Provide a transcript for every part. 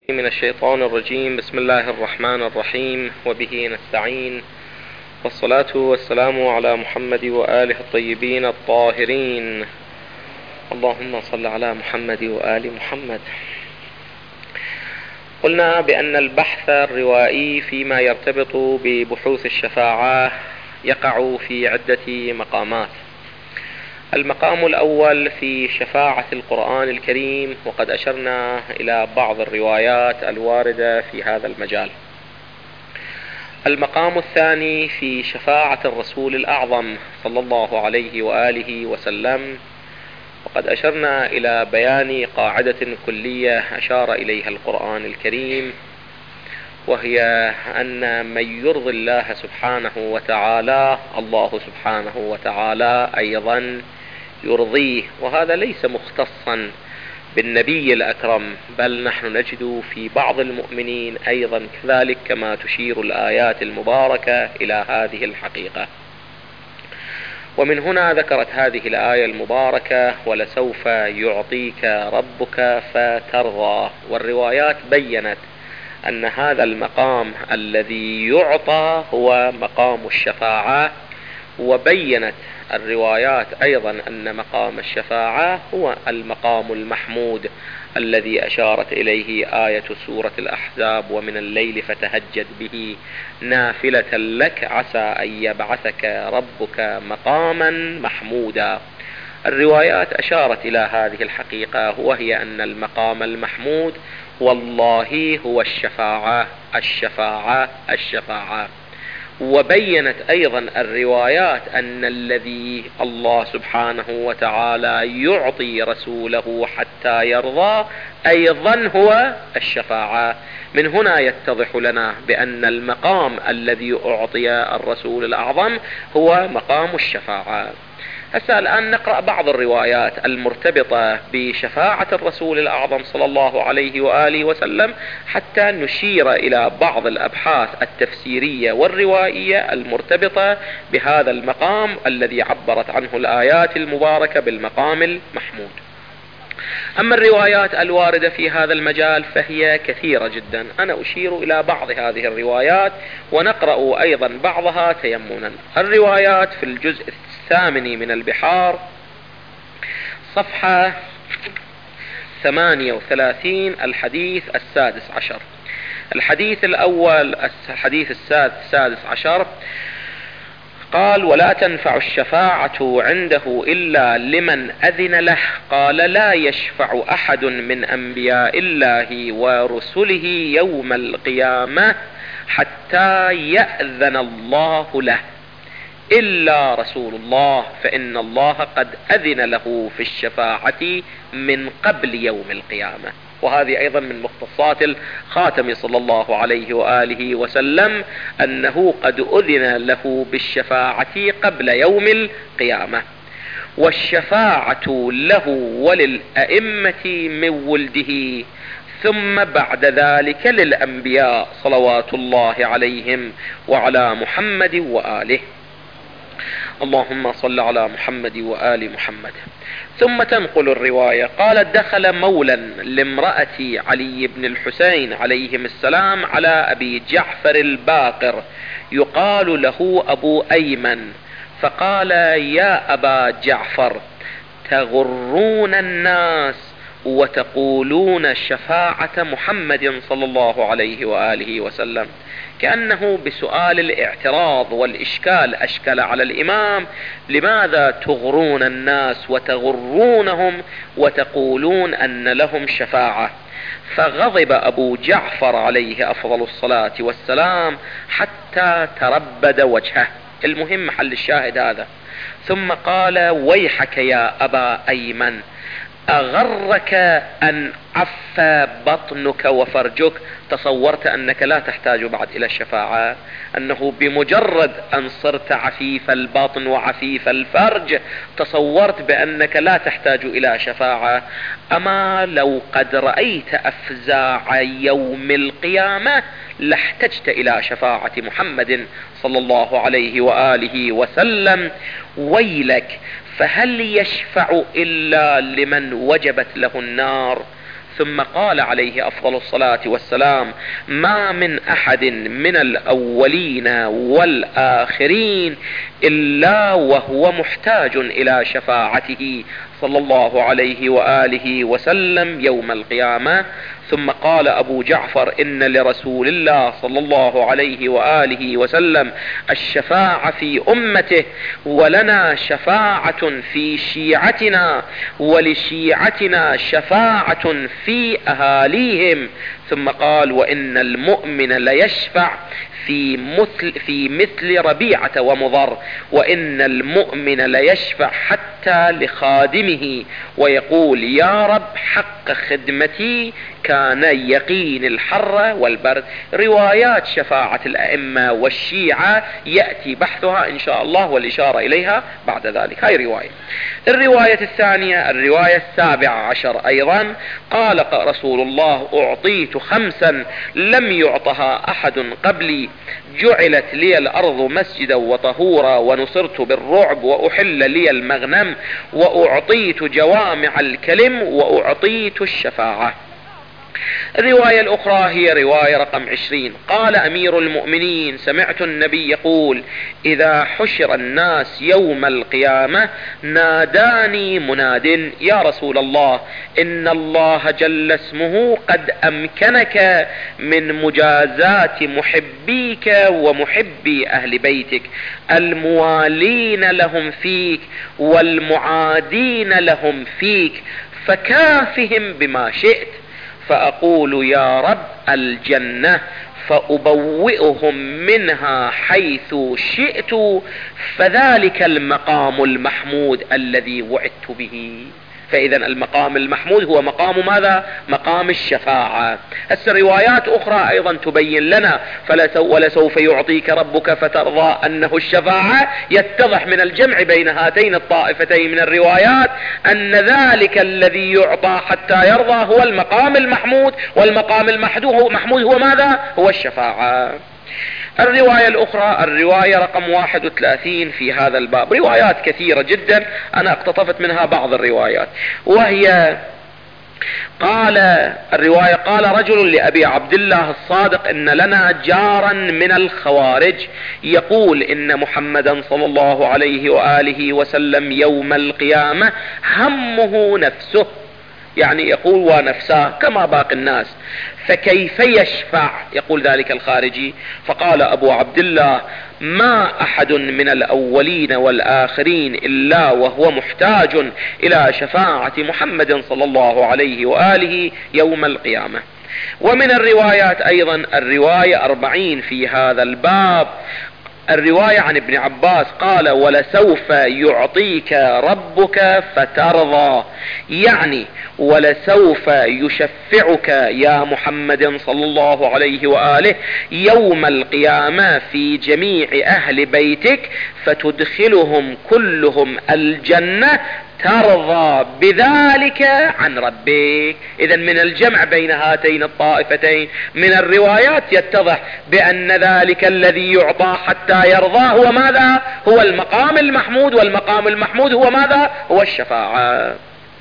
من الشيطان الرجيم. بسم الله الرحمن الرحيم، وبه نستعين، والصلاة والسلام على محمد وآله الطيبين الطاهرين. اللهم صل على محمد وآل محمد. قلنا بأن البحث الروائي فيما يرتبط ببحوث الشفاعة يقع في عدة مقامات. المقام الأول في شفاعة القرآن الكريم، وقد أشرنا إلى بعض الروايات الواردة في هذا المجال. المقام الثاني في شفاعة الرسول الأعظم صلى الله عليه وآله وسلم، وقد أشرنا إلى بيان قاعدة كلية أشار إليها القرآن الكريم، وهي أن من يرضي الله سبحانه وتعالى الله سبحانه وتعالى أيضا يرضيه. وهذا ليس مختصا بالنبي الأكرم، بل نحن نجد في بعض المؤمنين أيضا كذلك، كما تشير الآيات المباركة إلى هذه الحقيقة. ومن هنا ذكرت هذه الآية المباركة: ولسوف يعطيك ربك فترضى. والروايات بيّنت أن هذا المقام الذي يعطى هو مقام الشفاعة، وبيّنت الروايات أيضا أن مقام الشفاعة هو المقام المحمود الذي أشارت إليه آية سورة الأحزاب: ومن الليل فتهجد به نافلة لك عسى أن يبعثك ربك مقاما محمودا. الروايات أشارت إلى هذه الحقيقة، وهي أن المقام المحمود والله هو الشفاعة الشفاعة الشفاعة. وبينت أيضا الروايات أن الذي الله سبحانه وتعالى يعطي رسوله حتى يرضى أيضا هو الشفاعة. من هنا يتضح لنا بأن المقام الذي أعطي الرسول الأعظم هو مقام الشفاعة. هسه الآن نقرأ بعض الروايات المرتبطة بشفاعة الرسول الأعظم صلى الله عليه وآله وسلم، حتى نشير إلى بعض الأبحاث التفسيرية والروائية المرتبطة بهذا المقام الذي عبرت عنه الآيات المباركة بالمقام المحمود. أما الروايات الواردة في هذا المجال فهي كثيرة جدا. أنا أشير إلى بعض هذه الروايات، ونقرأ أيضا بعضها تيمنا. الروايات في الجزء الثامن من البحار، صفحة 38، الحديث السادس عشر. الحديث الأول، الحديث السادس عشر، قال: ولا تنفع الشفاعة عنده إلا لمن أذن له. قال: لا يشفع أحد من أنبياء الله ورسله يوم القيامة حتى يأذن الله له إلا رسول الله، فإن الله قد أذن له في الشفاعة من قبل يوم القيامة. وهذه أيضا من مختصات الخاتم صلى الله عليه وآله وسلم، أنه قد أذن له بالشفاعة قبل يوم القيامة. والشفاعة له وللأئمة من ولده، ثم بعد ذلك للأنبياء صلوات الله عليهم وعلى محمد وآله. اللهم صل على محمد وآل محمد. ثم تنقل الرواية: قالت: دخل مولى لامرأة علي بن الحسين عليهم السلام على أبي جعفر الباقر يقال له أبو أيمن، فقال: يا أبا جعفر، تغرون الناس وتقولون شفاعة محمد صلى الله عليه وآله وسلم. كأنه بسؤال الاعتراض والإشكال أشكل على الإمام: لماذا تغرون الناس وتغرونهم وتقولون أن لهم شفاعة؟ فغضب أبو جعفر عليه أفضل الصلاة والسلام حتى تربد وجهه. المهم محل الشاهد هذا. ثم قال: ويحك يا أبا أيمن، أغرك أن عفى بطنك وفرجك؟ تصورت أنك لا تحتاج بعد إلى الشفاعة، أنه بمجرد أن صرت عفيف البطن وعفيف الفرج تصورت بأنك لا تحتاج إلى شفاعة. أما لو قد رأيت أفزاع يوم القيامة لاحتجت إلى شفاعة محمد صلى الله عليه وآله وسلم. ويلك، فهل يشفع إلا لمن وجبت له النار؟ ثم قال عليه أفضل الصلاة والسلام: ما من أحد من الأولين والآخرين إلا وهو محتاج إلى شفاعته صلى الله عليه وآله وسلم يوم القيامة. ثم قال أبو جعفر: إن لرسول الله صلى الله عليه وآله وسلم الشفاعة في أمته، ولنا شفاعة في شيعتنا، ولشيعتنا شفاعة في أهاليهم. ثم قال: وإن المؤمن ليشفع في مثل ربيعة ومضر، وإن المؤمن ليشفع حتى لخادمه ويقول: يا رب حق خدمتي كان يقين الحر والبرد. روايات شفاعة الأئمة والشيعة يأتي بحثها إن شاء الله والإشارة إليها بعد ذلك. هاي رواية. الرواية الثانية الرواية 17 أيضا، قال رسول الله: أعطيت 5 لم يعطها أحد قبلي، جعلت لي الأرض مسجدا وطهورا، ونصرت بالرعب، وأحل لي المغنم، وأعطيت جوامع الكلم، وأعطيت الشفاعة. الرواية الأخرى هي رواية رقم 20. قال أمير المؤمنين: سمعت النبي يقول: إذا حشر الناس يوم القيامة ناداني مناد: يا رسول الله، إن الله جل اسمه قد أمكنك من مجازاة محبيك ومحبي أهل بيتك، الموالين لهم فيك والمعادين لهم فيك، فكافهم بما شئت. فأقول: يا رب الجنة، فأبوئهم منها حيث شئت، فذلك المقام المحمود الذي وعدت به. فإذا المقام المحمود هو مقام ماذا؟ مقام الشفاعة. هسه روايات أخرى أيضا تبين لنا: ولسوف يعطيك ربك فترضى أنه الشفاعة. يتضح من الجمع بين هاتين الطائفتين من الروايات أن ذلك الذي يعطى حتى يرضى هو المقام المحمود، والمقام المحمود هو ماذا؟ هو الشفاعة. الرواية الأخرى الرواية رقم 31 في هذا الباب. روايات كثيرة جدا، أنا اقتطفت منها بعض الروايات، وهي قال رجل لأبي عبد الله الصادق: إن لنا جارا من الخوارج يقول إن محمدا صلى الله عليه وآله وسلم يوم القيامة همه نفسه، يعني يقول ونفسه كما باقي الناس، فكيف يشفع؟ يقول ذلك الخارجي. فقال أبو عبد الله: ما أحد من الأولين والآخرين إلا وهو محتاج إلى شفاعة محمد صلى الله عليه وآله يوم القيامة. ومن الروايات أيضا الرواية 40 في هذا الباب، الرواية عن ابن عباس قال: ولسوف يعطيك ربك فترضى، يعني ولسوف يشفعك يا محمد صلى الله عليه وآله يوم القيامة في جميع أهل بيتك، فتدخلهم كلهم الجنة ترضى بذلك عن ربك. إذا من الجمع بين هاتين الطائفتين من الروايات يتضح بأن ذلك الذي يعطى حتى يرضى هو ماذا؟ هو المقام المحمود، والمقام المحمود هو ماذا؟ هو الشفاعة.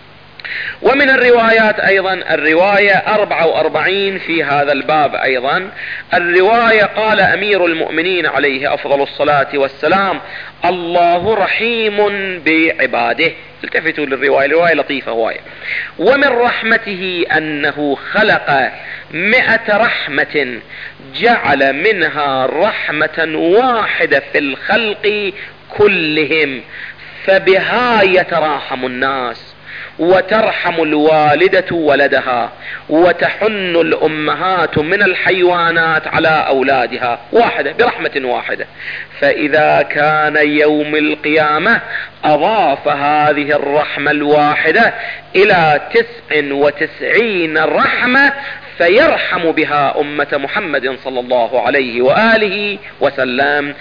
ومن الروايات أيضا الرواية 44 في هذا الباب أيضا، الرواية قال أمير المؤمنين عليه أفضل الصلاة والسلام: الله رحيم بعباده. التفتوا للرواية، الرواية لطيفة هواية. ومن رحمته أنه خلق 100 رحمة جعل منها رحمة واحدة في الخلق كلهم، فبها يتراحم الناس، وترحم الوالدة ولدها، وتحن الأمهات من الحيوانات على أولادها، واحدة برحمة واحدة. فإذا كان يوم القيامة أضاف هذه الرحمة الواحدة إلى 99 رحمة، فيرحم بها أمة محمد صلى الله عليه وآله وسلم،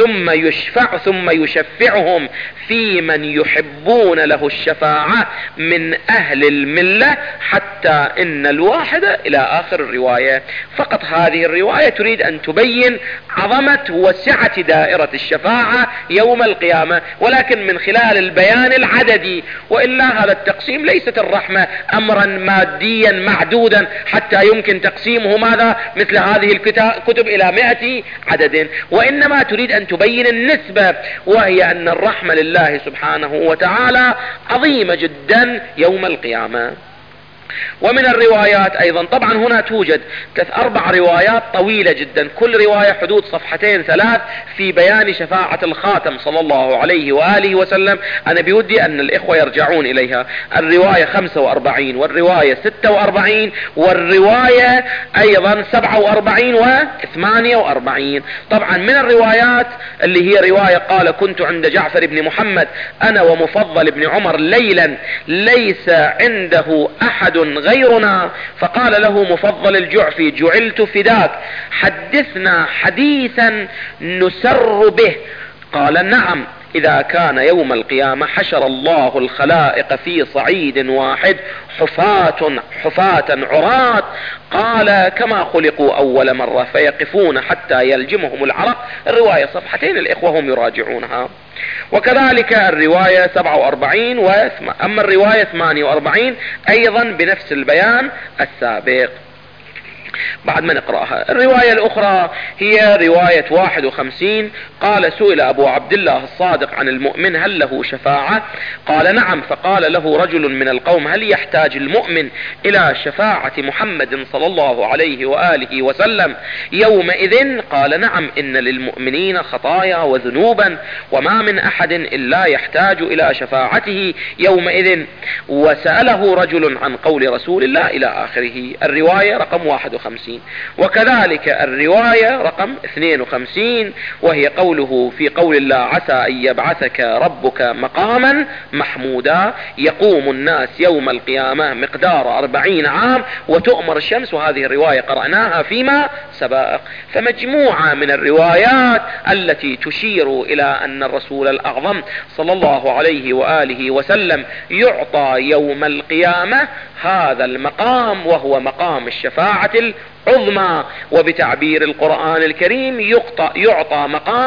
ثم يشفعهم في من يحبون له الشفاعة من أهل الملة، حتى إن الواحد إلى آخر الرواية. فقط هذه الرواية تريد أن تبين عظمة وسعة دائرة الشفاعة يوم القيامة، ولكن من خلال البيان العددي. وإلا هذا التقسيم ليست الرحمة أمرا ماديا معدودا حتى يمكن تقسيمه ماذا مثل هذه الكتب إلى 100 عدد، وإنما تريد أن تبين النسبة، وهي أن الرحمة لله سبحانه وتعالى عظيمة جدا يوم القيامة. ومن الروايات ايضا، طبعا هنا توجد 4 روايات طويلة جدا، كل رواية حدود 2 3 في بيان شفاعة الخاتم صلى الله عليه وآله وسلم. انا بودي ان الاخوة يرجعون اليها، الرواية 45 والرواية 46 والرواية ايضا 47 و48. طبعا من الروايات اللي هي رواية قال كنت عند جعفر بن محمد انا ومفضل بن عمر ليلا ليس عنده احد غيرنا، فقال له مفضل الجعفي جعلت فداك، حدثنا حديثا نسر به. قال نعم، إذا كان يوم القيامة حشر الله الخلائق في صعيد واحد حفاة عراة، قال كما خلقوا أول مرة فيقفون حتى يلجمهم العرق. الرواية 2 صفحتين، الإخوة هم يراجعونها. وكذلك الرواية 47 أما الرواية 48 أيضا بنفس البيان السابق. بعد ما نقرأها، الرواية الأخرى هي رواية 51. قال سئل أبو عبد الله الصادق عن المؤمن هل له شفاعة؟ قال نعم. فقال له رجل من القوم هل يحتاج المؤمن إلى شفاعة محمد صلى الله عليه وآله وسلم يومئذ؟ قال نعم، إن للمؤمنين خطايا وذنوبا، وما من أحد إلا يحتاج إلى شفاعته يومئذ. وسأله رجل عن قول رسول الله إلى آخره. الرواية رقم 51. وكذلك الرواية رقم 52 وهي قوله في قول الله عسى أن يبعثك ربك مقاما محمودا، يقوم الناس يوم القيامة مقدار 40 عام وتؤمر الشمس. وهذه الرواية قرأناها فيما سبق. فمجموعة من الروايات التي تشير إلى أن الرسول الأعظم صلى الله عليه وآله وسلم يعطى يوم القيامة هذا المقام، وهو مقام الشفاعة العظمى، وبتعبير القرآن الكريم يعطى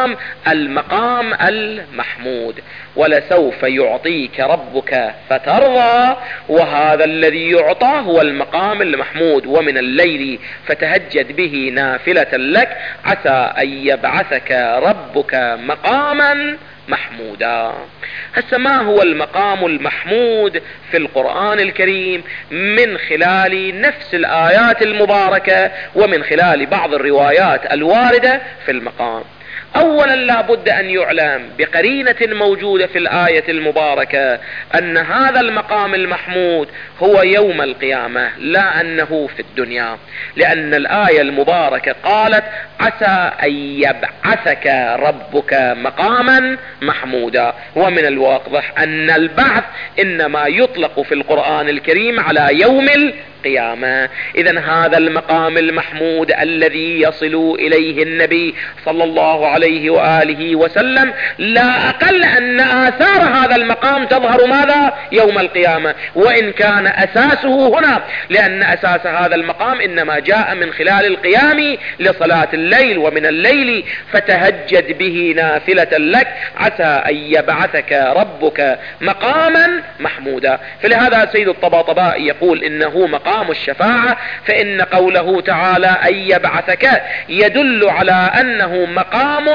المقام المحمود. ولسوف يعطيك ربك فترضى، وهذا الذي يعطى هو المقام المحمود. ومن الليل فتهجد به نافلة لك عسى أن يبعثك ربك مقاما محمودا. هسه ما هو المقام المحمود في القرآن الكريم؟ من خلال نفس الآيات المباركة ومن خلال بعض الروايات الواردة في المقام. اولا لا بد ان يعلم بقرينة موجودة في الآية المباركة ان هذا المقام المحمود هو يوم القيامة، لا انه في الدنيا، لان الآية المباركة قالت عسى ان يبعثك ربك مقاما محمودا. ومن الواضح ان البعث انما يطلق في القرآن الكريم على يوم القيامة. اذا هذا المقام المحمود الذي يصل اليه النبي صلى الله عليه وآله وسلم لا اقل ان اثار هذا المقام تظهر ماذا؟ يوم القيامة، وان كان اساسه هنا، لان اساس هذا المقام انما جاء من خلال القيام لصلاة الليل. ومن الليل فتهجد به نافلة لك عسى ان يبعثك ربك مقاما محمودا. فلهذا سيد الطباطبائي يقول انه مقام الشفاعة، فإن قوله تعالى أن يبعثك يدل على أنه مقام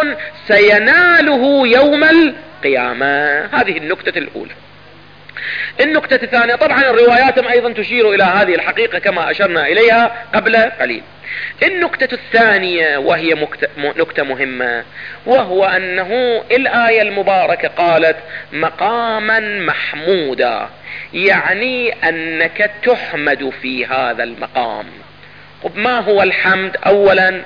سيناله يوم القيامة. هذه النكتة الأولى. النكتة الثانية، طبعا الروايات أيضا تشير إلى هذه الحقيقة كما أشرنا إليها قبل قليل. النكتة الثانية وهي نكتة مهمة، وهو أنه الآية المباركة قالت مقاما محمودا، يعني أنك تحمد في هذا المقام. ما هو الحمد؟ أولا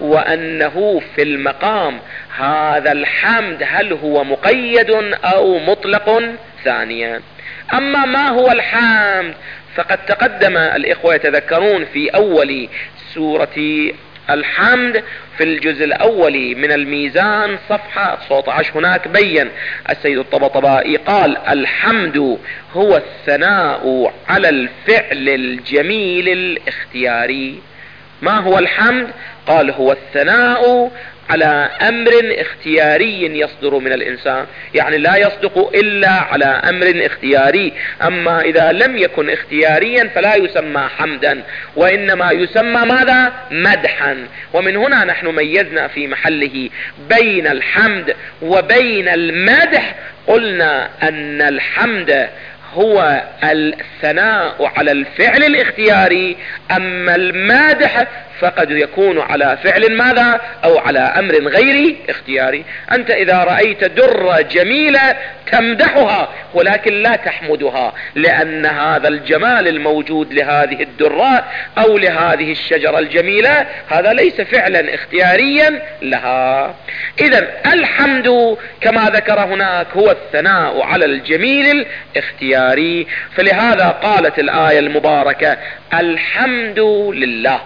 وأنه في المقام هذا الحمد هل هو مقيد أو مطلق؟ ثانيا أما ما هو الحمد فقد تقدم الإخوة يتذكرون في أول سورة الحمد في الجزء الأول من الميزان صفحة 19 هناك بين السيد الطبطبائي قال: الحمد هو الثناء على الفعل الجميل الاختياري. ما هو الحمد؟ قال: هو الثناء على أمر اختياري يصدر من الإنسان، يعني لا يصدق إلا على أمر اختياري، أما إذا لم يكن اختياريا فلا يسمى حمدا، وإنما يسمى ماذا؟ مدحا. ومن هنا نحن ميزنا في محله بين الحمد وبين المدح، قلنا أن الحمد هو الثناء على الفعل الاختياري، أما المادح فقد يكون على فعل ماذا؟ أو على أمر غير اختياري. أنت إذا رأيت درة جميلة تمدحها ولكن لا تحمدها، لأن هذا الجمال الموجود لهذه الدرة أو لهذه الشجرة الجميلة هذا ليس فعلا اختياريا لها. إذن الحمد كما ذكر هناك هو الثناء على الجميل الاختياري، فلهذا قالت الآية المباركة: الحمد لله.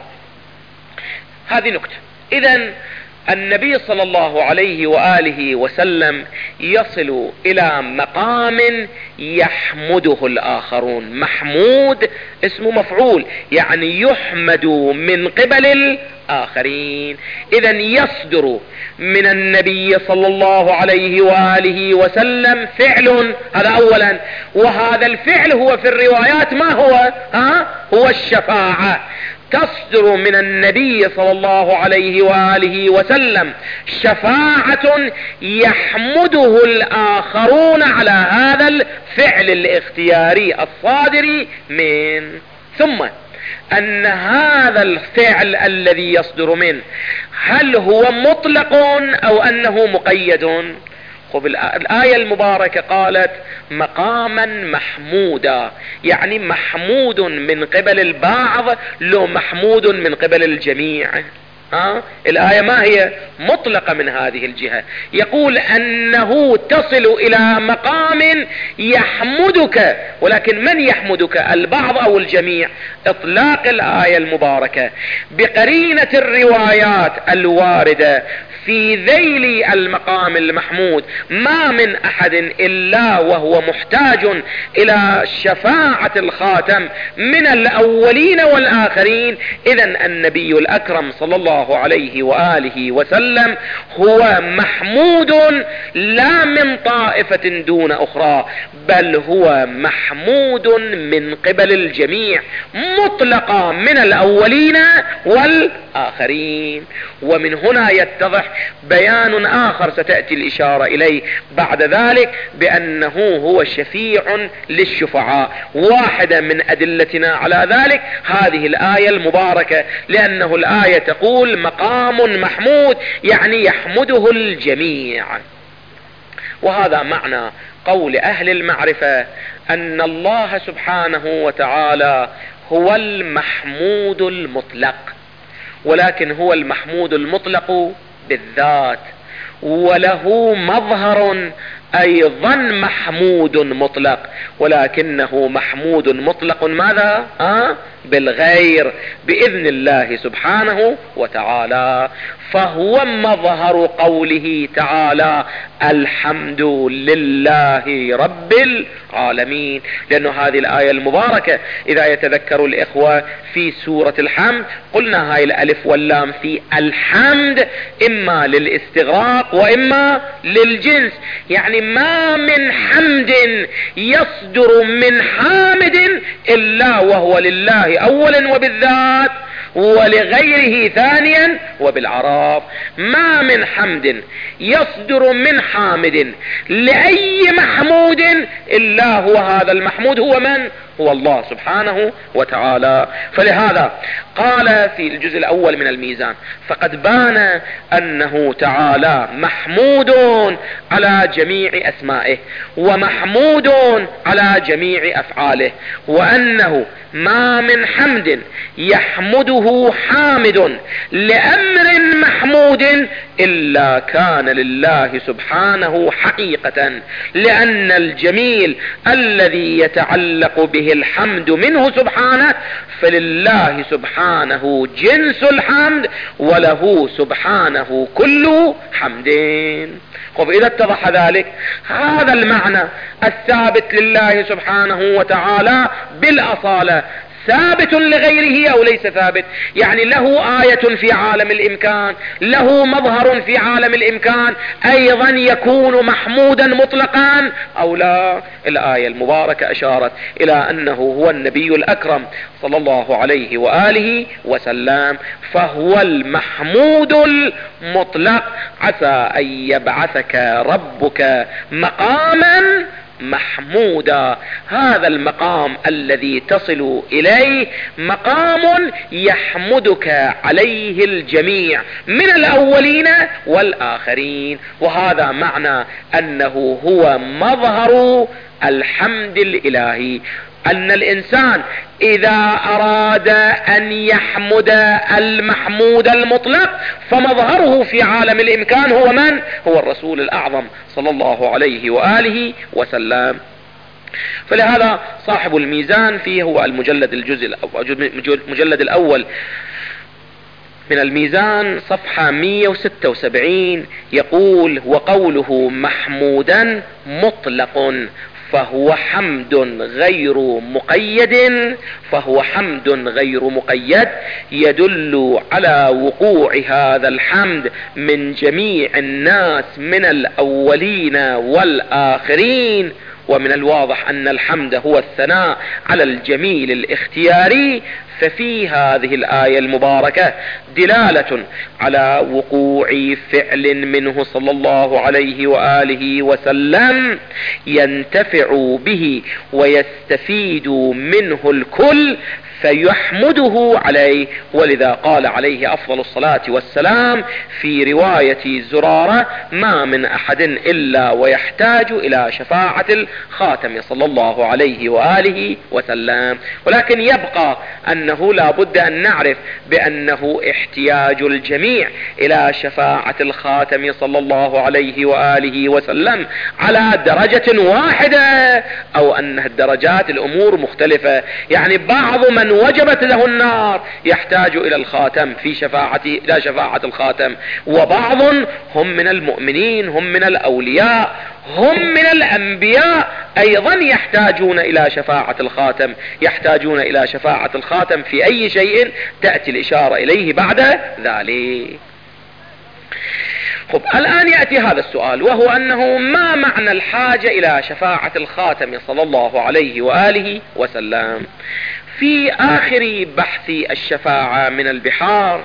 هذه نكتة. إذن النبي صلى الله عليه وآله وسلم يصل إلى مقام يحمده الآخرون. محمود اسم مفعول، يعني يحمد من قبل الآخرين. إذن يصدر من النبي صلى الله عليه وآله وسلم فعل، هذا أولا، وهذا الفعل هو في الروايات ما هو؟ هو الشفاعة. تصدر من النبي صلى الله عليه وآله وسلم شفاعة يحمده الآخرون على هذا الفعل الاختياري الصادر من. ثم أن هذا الفعل الذي يصدر منه هل هو مطلق أو أنه مقيد؟ الآية المباركة قالت مقاما محمودا، يعني محمود من قبل البعض لو محمود من قبل الجميع. الآية ما هي؟ مطلقة من هذه الجهة، يقول أنه تصل إلى مقام يحمدك، ولكن من يحمدك؟ البعض أو الجميع؟ إطلاق الآية المباركة بقرينة الروايات الواردة في ذيل المقام المحمود ما من أحد إلا وهو محتاج إلى شفاعة الخاتم من الأولين والآخرين. إذن النبي الأكرم صلى الله عليه وآله وسلم هو محمود لا من طائفة دون أخرى، بل هو محمود من قبل الجميع مطلقا من الأولين والآخرين. ومن هنا يتضح بيان آخر ستأتي الإشارة إليه بعد ذلك، بأنه هو شفيع للشفعاء. واحدة من أدلتنا على ذلك هذه الآية المباركة، لأنه الآية تقول مقام محمود، يعني يحمده الجميع. وهذا معنى قول أهل المعرفة أن الله سبحانه وتعالى هو المحمود المطلق، ولكن هو المحمود المطلق بالذات، وله مظهر أيضا محمود مطلق، ولكنه محمود مطلق ماذا؟ بالغير، بإذن الله سبحانه وتعالى. فهو مظهر قوله تعالى الحمد لله رب العالمين، لأن هذه الآية المباركة إذا يتذكر الإخوة في سورة الحمد قلنا هاي الألف واللام في الحمد إما للاستغراق وإما للجنس، يعني ما من حمد يصدر من حامد إلا وهو لله أولا وبالذات، ولغيره ثانيا وبالعراف. ما من حمد يصدر من حامد لأي محمود إلا هو هذا المحمود هو من؟ هو الله سبحانه وتعالى. فلهذا قال في الجزء الأول من الميزان فقد بان أنه تعالى محمود على جميع أسمائه ومحمود على جميع أفعاله، وأنه ما من حمد يحمده حامد لأمر محمود إلا كان لله سبحانه حقيقة، لأن الجميل الذي يتعلق به الحمد منه سبحانه فلله سبحانه جنس الحمد، وله سبحانه كل حمدين. طب إذا اتضح ذلك، هذا المعنى الثابت لله سبحانه وتعالى بالأصالة ثابت لغيره أو ليس ثابت؟ يعني له آية في عالم الإمكان، له مظهر في عالم الإمكان أيضا يكون محمودا مطلقا أو لا؟ الآية المباركة أشارت إلى أنه هو النبي الأكرم صلى الله عليه وآله وسلم، فهو المحمود المطلق. عسى أن يبعثك ربك مقاما محمودا. هذا المقام الذي تصل إليه مقام يحمدك عليه الجميع من الأولين والآخرين، وهذا معنى أنه هو مظهر الحمد الإلهي. أن الإنسان إذا أراد أن يحمد المحمود المطلق فمظهره في عالم الإمكان هو من؟ هو الرسول الأعظم صلى الله عليه وآله وسلم. فلهذا صاحب الميزان فيه هو المجلد الأول من الميزان صفحة 176 يقول: وقوله محمودا مطلق فهو حمد غير غير مقيد يدل على وقوع هذا الحمد من جميع الناس من الأولين والآخرين. ومن الواضح أن الحمد هو الثناء على الجميل الاختياري، ففي هذه الآية المباركة دلالة على وقوع فعل منه صلى الله عليه وآله وسلم ينتفع به ويستفيد منه الكل فيحمده عليه. ولذا قال عليه أفضل الصلاة والسلام في رواية زرارة: ما من أحد إلا ويحتاج إلى شفاعة الخاتم صلى الله عليه وآله وسلم. ولكن يبقى أنه لا بد أن نعرف بأنه احتياج الجميع إلى شفاعة الخاتم صلى الله عليه وآله وسلم على درجة واحدة، أو أن الدرجات الأمور مختلفة. يعني بعض من وجبت له النار يحتاج إلى الخاتم في شفاعة الخاتم، وبعض هم من المؤمنين، هم من الأولياء، هم من الأنبياء أيضا يحتاجون إلى شفاعة الخاتم، يحتاجون إلى شفاعة الخاتم في أي شيء تأتي الإشارة إليه بعد ذلك. الآن يأتي هذا السؤال، وهو أنه ما معنى الحاجة إلى شفاعة الخاتم صلى الله عليه وآله وسلم؟ في آخر بحث الشفاعة من البحار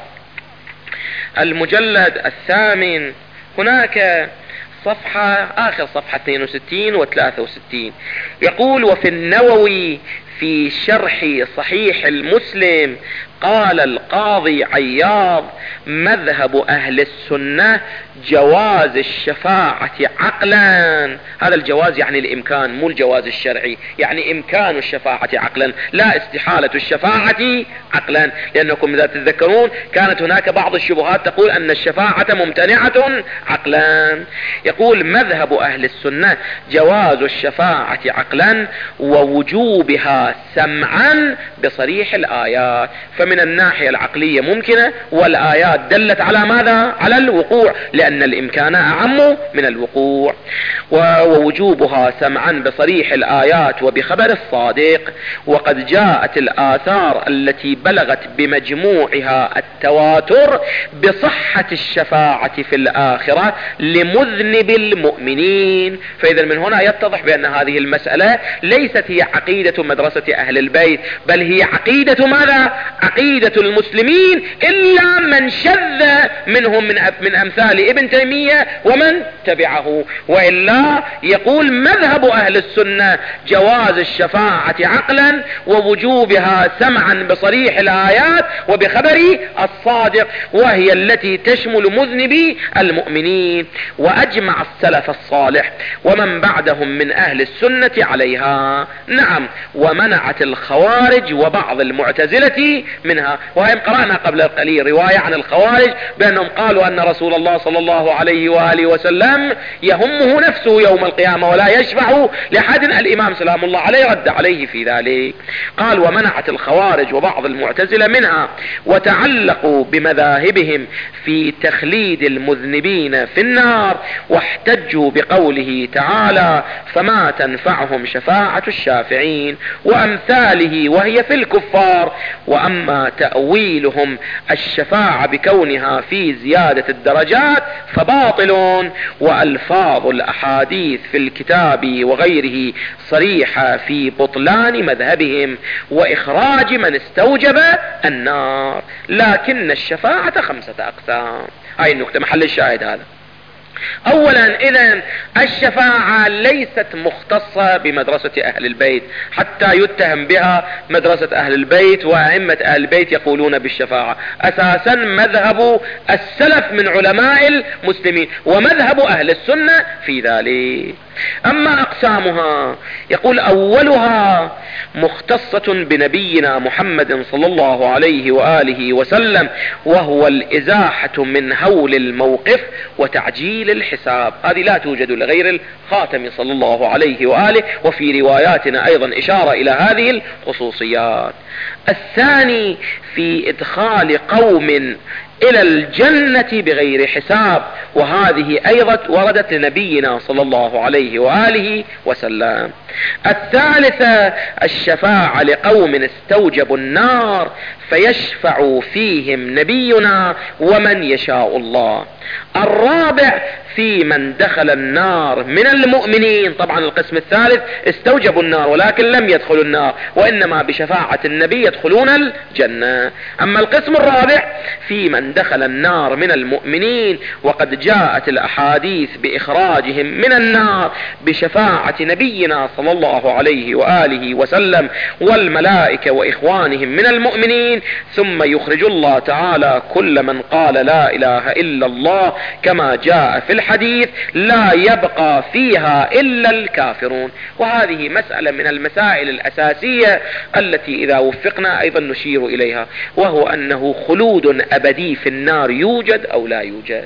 المجلد 8 هناك آخر صفحة 62 و 63 يقول: وفي النووي في شرح صحيح المسلم قال القاضي عياض: مذهب أهل السنة جواز الشفاعة عقلا. هذا الجواز يعني الإمكان، مو الجواز الشرعي، يعني إمكان الشفاعة عقلا، لا استحالة الشفاعة عقلا. لأنكم إذا تتذكرون كانت هناك بعض الشبهات تقول أن الشفاعة ممتنعة عقلا. يقول: مذهب أهل السنة جواز الشفاعة عقلا ووجوبها سمعا بصريح الآيات. فمن الناحية العقلية ممكنة، والآيات دلت على ماذا؟ على الوقوع، لأن الإمكان أعم من الوقوع. ووجوبها سمعا بصريح الآيات وبخبر الصادق. وقد جاءت الآثار التي بلغت بمجموعها التواتر بصحة الشفاعة في الآخرة لمذنب المؤمنين. فإذا من هنا يتضح بأن هذه المسألة ليست هي عقيدة مدرسة أهل البيت، بل هي عقيدة ماذا؟ عقيدة المسلمين، إلا من شذ منهم من أمثال ابن تيمية ومن تبعه. وإلا يقول: مذهب أهل السنة جواز الشفاعة عقلا ووجوبها سمعا بصريح الآيات وبخبر الصادق، وهي التي تشمل مذنبي المؤمنين. وأجمع السلف الصالح ومن بعدهم من أهل السنة عليها. نعم، ومن ومنعت الخوارج وبعض المعتزلة منها. وهي قرأنا قبل قليل رواية عن الخوارج بأنهم قالوا أن رسول الله صلى الله عليه وآله وسلم يهمه نفسه يوم القيامة ولا يشفع لأحد. الإمام سلام الله عليه رد عليه في ذلك، قال ومنعت الخوارج وبعض المعتزلة منها، وتعلقوا بمذاهبهم في تخليد المذنبين في النار، واحتجوا بقوله تعالى فما تنفعهم شفاعة الشافعين وأمثاله وهي في الكفار. وأما تأويلهم الشفاعة بكونها في زيادة الدرجات فباطل، وألفاظ الأحاديث في الكتاب وغيره صريحة في بطلان مذهبهم وإخراج من استوجب النار، لكن الشفاعة 5 أقسام. هاي النقطة محل الشاهد هذا. اولا اذا الشفاعة ليست مختصة بمدرسة اهل البيت حتى يتهم بها مدرسة اهل البيت، وائمة اهل البيت يقولون بالشفاعة. اساسا مذهب السلف من علماء المسلمين ومذهب اهل السنة في ذلك. اما اقسامها يقول اولها مختصة بنبينا محمد صلى الله عليه وآله وسلم، وهو الازاحة من هول الموقف وتعجيل الحساب. هذه لا توجد لغير الخاتم صلى الله عليه وآله، وفي رواياتنا ايضا اشارة الى هذه الخصوصيات. الثاني في ادخال قوم الى الجنة بغير حساب، وهذه ايضا وردت لنبينا صلى الله عليه وآله وسلم. الثالثة الشفاعة لقوم استوجبوا النار فيشفع فيهم نبينا ومن يشاء الله. الرابع في من دخل النار من المؤمنين. طبعا القسم الثالث استوجبوا النار ولكن لم يدخلوا النار، وانما بشفاعة النبي يدخلون الجنة. اما القسم الرابع في من دخل النار من المؤمنين، وقد جاءت الاحاديث باخراجهم من النار بشفاعة نبينا صلى الله عليه وآله وسلم والملائكة واخوانهم من المؤمنين، ثم يخرج الله تعالى كل من قال لا اله الا الله كما جاء في الحديث لا يبقى فيها الا الكافرون. وهذه مسألة من المسائل الاساسية التي اذا وفقنا ايضا نشير اليها، وهو انه خلود ابدي في النار يوجد او لا يوجد.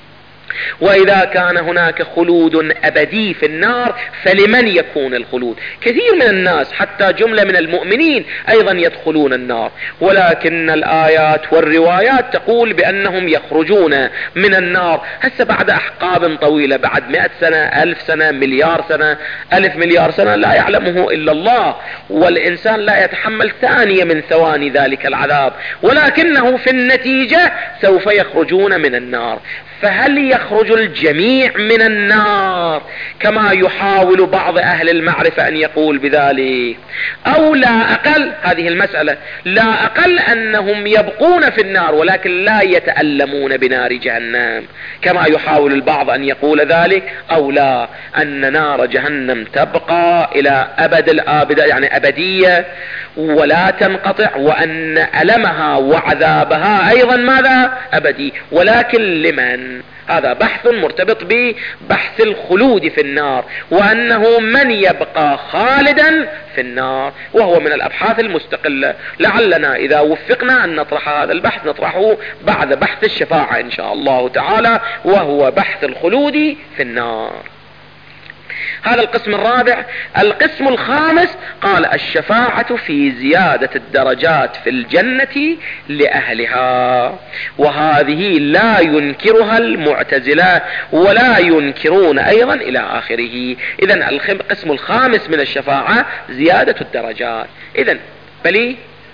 واذا كان هناك خلود ابدي في النار فلمن يكون الخلود؟ كثير من الناس حتى جملة من المؤمنين ايضا يدخلون النار، ولكن الايات والروايات تقول بانهم يخرجون من النار هسه بعد احقاب طويلة، بعد 100 سنة 1000 سنة مليار سنة 1000 مليار سنة لا يعلمه الا الله، والانسان لا يتحمل ثانية من ثواني ذلك العذاب، ولكنه في النتيجة سوف يخرجون من النار. فهل يخرج الجميع من النار كما يحاول بعض اهل المعرفة ان يقول بذلك، او لا اقل هذه المسألة لا اقل انهم يبقون في النار ولكن لا يتألمون بنار جهنم كما يحاول البعض ان يقول ذلك، او لا ان نار جهنم تبقى الى ابد الابد يعني ابدية ولا تنقطع، وان المها وعذابها ايضا ماذا؟ ابدي. ولكن لمن؟ هذا بحث مرتبط ببحث الخلود في النار، وانه من يبقى خالدا في النار، وهو من الابحاث المستقلة. لعلنا اذا وفقنا ان نطرح هذا البحث نطرحه بعد بحث الشفاعة ان شاء الله تعالى، وهو بحث الخلود في النار. هذا القسم الرابع. القسم الخامس قال الشفاعة في زيادة الدرجات في الجنة لأهلها، وهذه لا ينكرها المعتزلة ولا ينكرون أيضا إلى آخره. إذن القسم الخامس من الشفاعة زيادة الدرجات. إذن بلي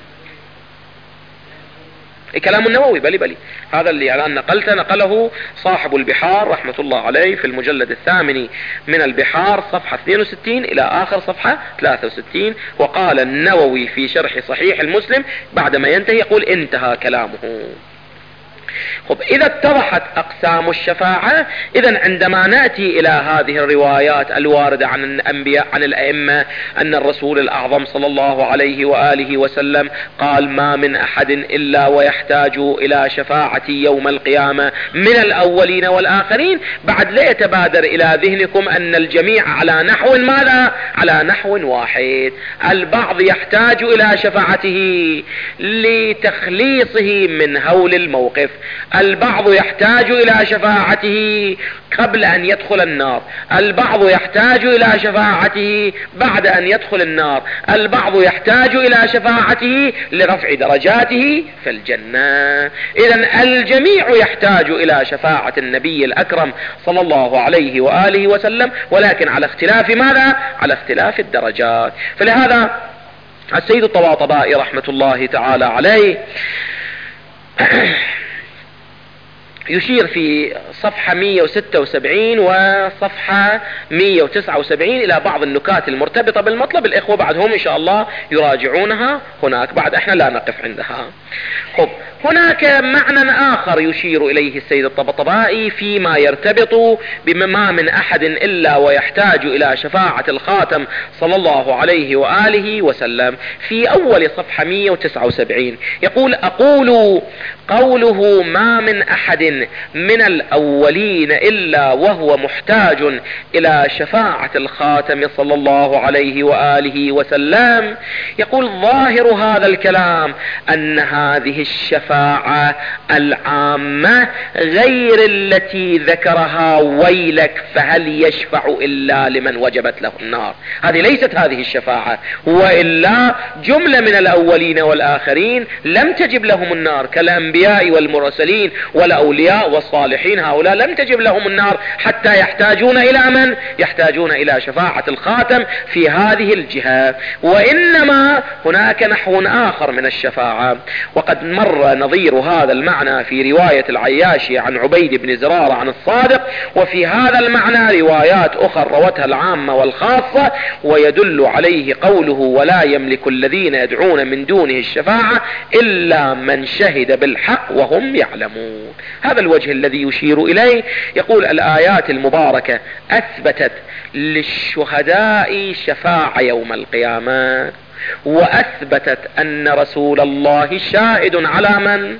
كلام النووي بلي هذا اللي الآن نقله صاحب البحار رحمة الله عليه في المجلد الثامن من البحار صفحة 62 إلى آخر صفحة 63. وقال النووي في شرح صحيح المسلم بعدما ينتهي يقول انتهى كلامه. خب إذا اتضحت أقسام الشفاعة، إذا عندما نأتي إلى هذه الروايات الواردة عن الأنبياء عن الأئمة أن الرسول الأعظم صلى الله عليه وآله وسلم قال: ما من أحد إلا ويحتاج إلى شفاعتي يوم القيامة من الأولين والآخرين، بعد لا يتبادر إلى ذهنكم أن الجميع على نحو ماذا؟ على نحو واحد. البعض يحتاج إلى شفاعته لتخليصه من هول الموقف، البعض يحتاج إلى شفاعته قبل أن يدخل النار، البعض يحتاج إلى شفاعته بعد أن يدخل النار، البعض يحتاج إلى شفاعته لرفع درجاته في الجنة. إذن الجميع يحتاج إلى شفاعة النبي الأكرم صلى الله عليه وآله وسلم، ولكن على اختلاف ماذا؟ على اختلاف الدرجات. فلهذا السيد الطباطبائي رحمة الله تعالى عليه يشير في صفحة 176 وصفحة 179 إلى بعض النكات المرتبطة بالمطلب. الإخوة بعدهم إن شاء الله يراجعونها هناك، بعد إحنا لا نقف عندها. خب، هناك معنى آخر يشير إليه السيد الطبطبائي فيما يرتبط بما من أحد إلا ويحتاج إلى شفاعة الخاتم صلى الله عليه وآله وسلم. في أول صفحة 179 يقول: أقول قوله ما من أحد من الأولين إلا وهو محتاج إلى شفاعة الخاتم صلى الله عليه وآله وسلم. يقول: ظاهر هذا الكلام أن هذه الشفاعة العامة غير التي ذكرها ويلك فهل يشفع إلا لمن وجبت له النار. هذه ليست هذه الشفاعة، وإلا جملة من الأولين والآخرين لم تجب لهم النار كالأنبياء والمرسلين والأولياء والصالحين، هؤلاء لم تجب لهم النار حتى يحتاجون إلى من؟ يحتاجون إلى شفاعة الخاتم في هذه الجهة. وإنما هناك نحو آخر من الشفاعة، وقد مر نظير هذا المعنى في رواية العياشي عن عبيد بن زرارة عن الصادق، وفي هذا المعنى روايات أخرى روتها العامة والخاصة، ويدل عليه قوله: ولا يملك الذين يدعون من دونه الشفاعة إلا من شهد بالحق وهم يعلمون. هذا الوجه الذي يشير إليه. يقول: الآيات المباركة أثبتت للشهداء شفاعة يوم القيامة، وأثبتت أن رسول الله شاهد على من؟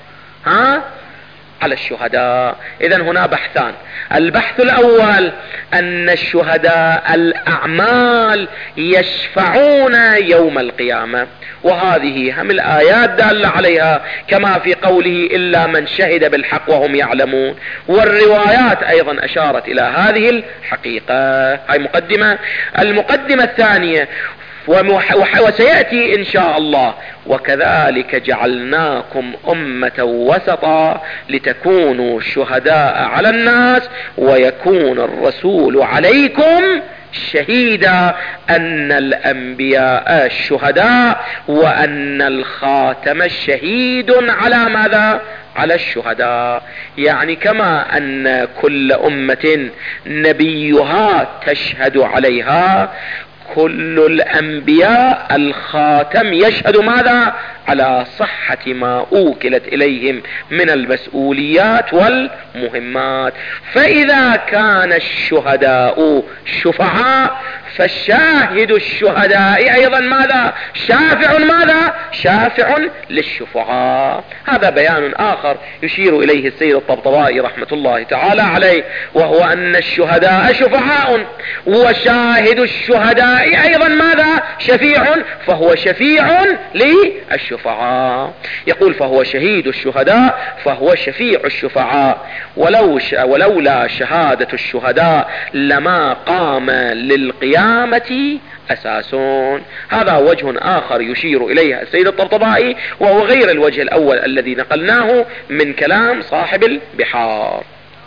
على الشهداء. إذن هنا بحثان: البحث الأول أن الشهداء الأعمال يشفعون يوم القيامة، وهذه هم الآيات دالة عليها، كما في قوله: إلا من شهد بالحق وهم يعلمون. والروايات أيضا أشارت إلى هذه الحقيقة. هاي مقدمة. المقدمة الثانية، وسيأتي إن شاء الله: وكذلك جعلناكم أمة وسطا لتكونوا شهداء على الناس ويكون الرسول عليكم شهيدا، أن الأنبياء الشهداء وأن الخاتم شهيد على ماذا؟ على الشهداء. يعني كما أن كل أمة نبيها تشهد عليها، كل الأنبياء الخاتم يشهد ماذا؟ على صحة ما أوكلت إليهم من المسؤوليات والمهمات. فإذا كان الشهداء شفعاء، فالشاهد الشهداء أيضا ماذا؟ شافع ماذا؟ شافع للشفعاء. هذا بيان آخر يشير إليه السيد الطبطبائي رحمة الله تعالى عليه، وهو أن الشهداء شفعاء، وشاهد الشهداء أيضا ماذا؟ شفيع، فهو شفيع للشفعاء. يقول: فهو شهيد الشهداء فهو شفيع الشفعاء، ولولا شهادة الشهداء لما قام للقيامة أساسون. هذا وجه آخر يشير إليه السيد الطبطبائي، وهو غير الوجه الأول الذي نقلناه من كلام صاحب البحار.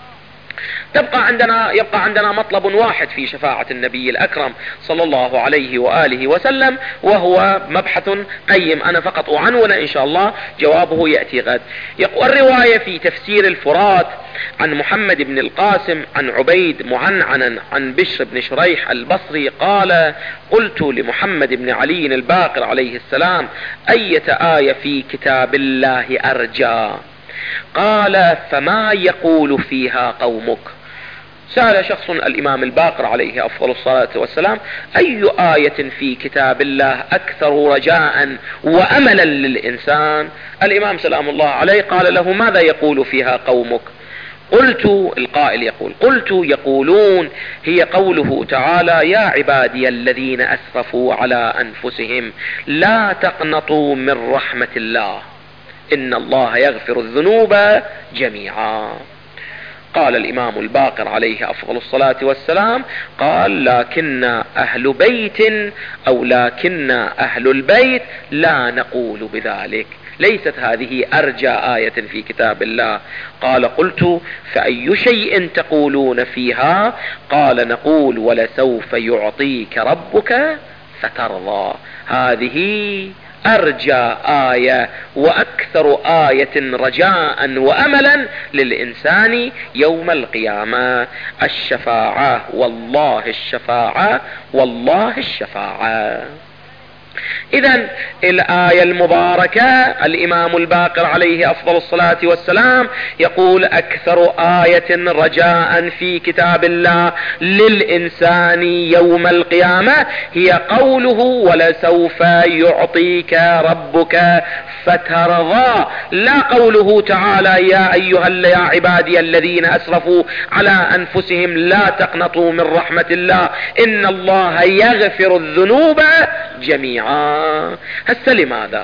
يبقى عندنا مطلب واحد في شفاعة النبي الأكرم صلى الله عليه وآله وسلم، وهو مبحث قيم، أنا فقط أعنون إن شاء الله، جوابه يأتي غد. يقول الرواية في تفسير الفرات عن محمد بن القاسم عن عبيد معنعنا عن بشر بن شريح البصري قال: قلت لمحمد بن علي الباقر عليه السلام: أية آية في كتاب الله أرجى؟ قال فما يقول فيها قومك؟ سأل شخص الإمام الباقر عليه أفضل الصلاة والسلام: أي آية في كتاب الله أكثر رجاء وأملا للإنسان؟ الإمام سلام الله عليه قال له: ماذا يقول فيها قومك؟ قلت، القائل يقول: قلت يقولون هي قوله تعالى: يا عبادي الذين أسرفوا على أنفسهم لا تقنطوا من رحمة الله إن الله يغفر الذنوب جميعا. قال الإمام الباقر عليه أفضل الصلاة والسلام: قال لكن أهل بيت أو لكن أهل البيت لا نقول بذلك، ليست هذه أرجى آية في كتاب الله. قال: قلت فأي شيء تقولون فيها؟ قال: نقول ولسوف يعطيك ربك فترضى. هذه أرجى آية وأكثر آية رجاء وأملا للإنسان يوم القيامة. الشفاعة، والله الشفاعة، والله الشفاعة. إذن الآية المباركة الإمام الباقر عليه أفضل الصلاة والسلام يقول: أكثر آية رجاء في كتاب الله للإنسان يوم القيامة هي قوله: ولسوف يعطيك ربك فترضى. لا قوله تعالى: يا عبادي الذين أسرفوا على أنفسهم لا تقنطوا من رحمة الله إن الله يغفر الذنوب جميعا. هسه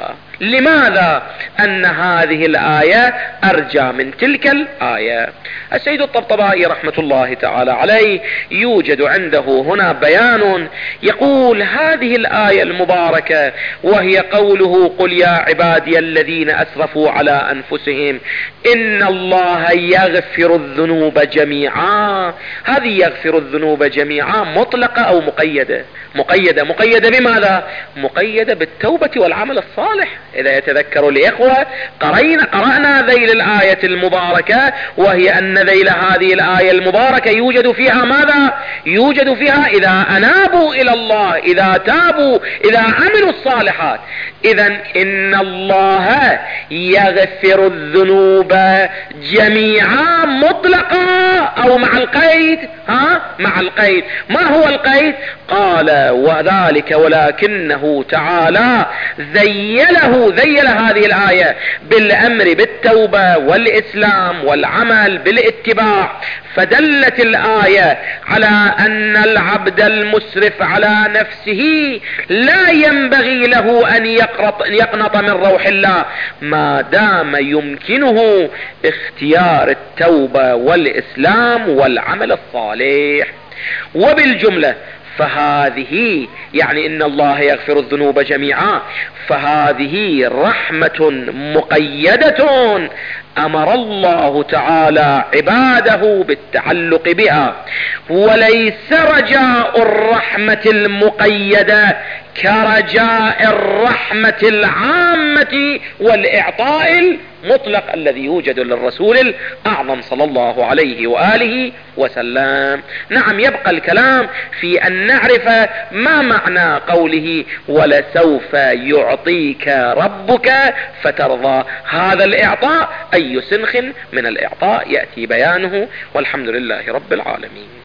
لماذا أن هذه الآية أرجى من تلك الآية؟ السيد الطبطبائي رحمة الله تعالى عليه يوجد عنده هنا بيان، يقول: هذه الآية المباركة وهي قوله: قل يا عبادي الذين أسرفوا على أنفسهم إن الله يغفر الذنوب جميعا. هذه يغفر الذنوب جميعا مطلقة أو مقيدة؟ مقيدة بماذا؟ مقيدة بالتوبة والعمل الصالح. إذا يتذكر الإخوة قرأنا ذيل الآية المباركة، وهي أن ذيل هذه الآية المباركة يوجد فيها ماذا؟ يوجد فيها إذا أنابوا إلى الله، إذا تابوا، إذا عملوا الصالحات. إذن إن الله يغفر الذنوب جميعا مطلقا أو مع القيد؟ مع القيد. ما هو القيد؟ قال: وذلك ولكنه تعالى ذيل هذه الآية بالأمر بالتوبة والإسلام والعمل بالاتباع، فدلت الآية على أن العبد المسرف على نفسه لا ينبغي له أن يقنط من روح الله ما دام يمكنه اختيار التوبة والإسلام والعمل الصالح. وبالجملة فهذه يعني إن الله يغفر الذنوب جميعا، فهذه رحمة مقيدة أمر الله تعالى عباده بالتعلق بها، وليس رجاء الرحمة المقيدة كرجاء الرحمة العامة والإعطاء المطلق الذي يوجد للرسول الأعظم صلى الله عليه وآله وسلم. نعم، يبقى الكلام في أن نعرف ما معنى قوله: ولسوف يعطيك ربك فترضى. هذا الإعطاء أي سنخ من الإعطاء يأتي بيانه، والحمد لله رب العالمين.